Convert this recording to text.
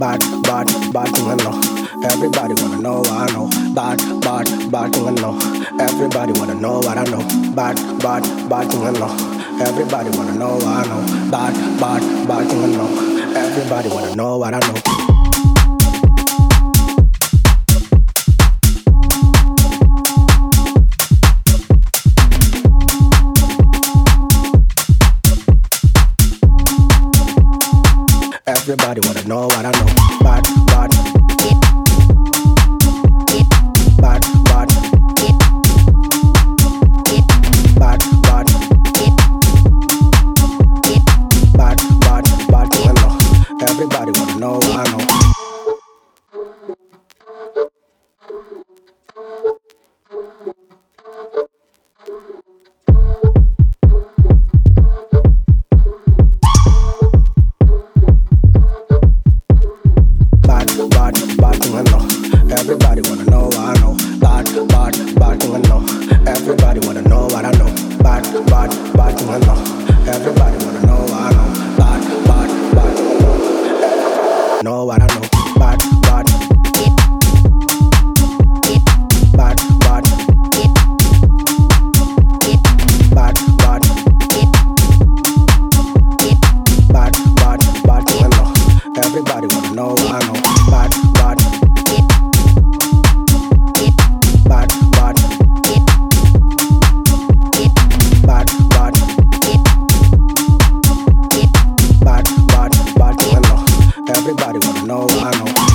bad thing I know. Everybody wanna know what I know. Bad thing I know. Everybody wanna know what I know. Bad thing I know. Everybody wanna know what I know. Bad thing I know. Everybody wanna know what I know. Everybody wanna know what I know. Bad, bad, bad, bad, bad, bad, bad thing I know. Everybody wanna know what I know. Bad thing I know. Everybody wanna know what I know. Bad thing I know. Everybody wanna know what I know. Bad thing I know. Everybody wanna know what I know. Bad thing I know. Know what I know. Bad bad bad bad thing I know. Everybody wanna know what I know. Bad bad bad bad thing I know. Everybody wanna know what I know.